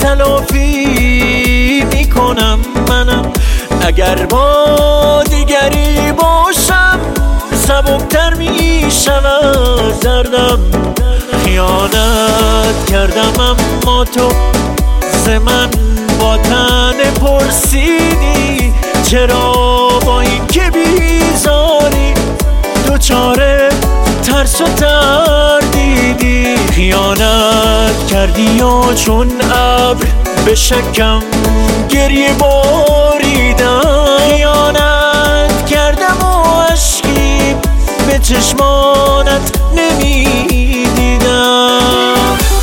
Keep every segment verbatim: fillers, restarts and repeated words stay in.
تلافی میکنم منم. اگر با دیگری باشم سبکتر میشود دردم. خیانت کردم اما تو ز من با تن پرسیدی چرا با این که بیزاری دوچاره ترس و تردیدی. خیانت کردی و چون ابر به شکم گریه باریدم. خیانت کردم و اشکی به چشمانت نمیدیدم.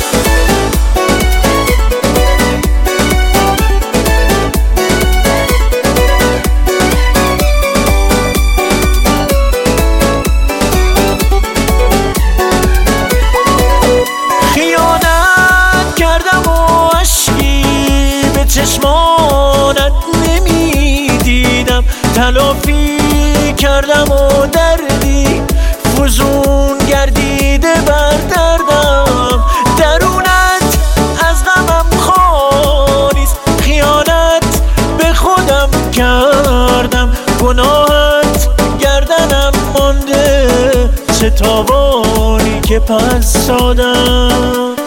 چشمانت نمیدیدم. تلافی کردم و دردی فزون گردیده بر دردم. درونت از غمم خالیست. خیانت به خودم کردم. گناهت گردنم مانده چه تاوانی که پس دادم.